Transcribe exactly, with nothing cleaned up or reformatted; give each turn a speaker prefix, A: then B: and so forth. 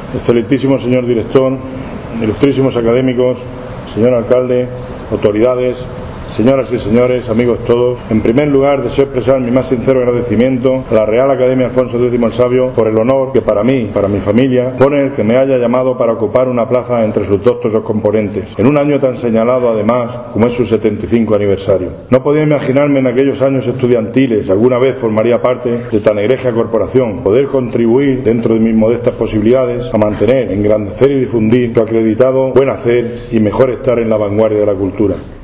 A: excelentísimo señor director, ilustrísimos académicos, señor alcalde, autoridades, señoras y señores, amigos todos, en primer lugar deseo expresar mi más sincero agradecimiento a la Real Academia Alfonso décimo el Sabio por el honor que para mí, para mi familia, pone el que me haya llamado para ocupar una plaza entre sus doctos componentes, en un año tan señalado además como es su setenta y cinco aniversario. No podía imaginarme en aquellos años estudiantiles, alguna vez formaría parte de tan egregia corporación, poder contribuir dentro de mis modestas posibilidades a mantener, engrandecer y difundir su acreditado buen hacer y mejor estar en la vanguardia de la cultura.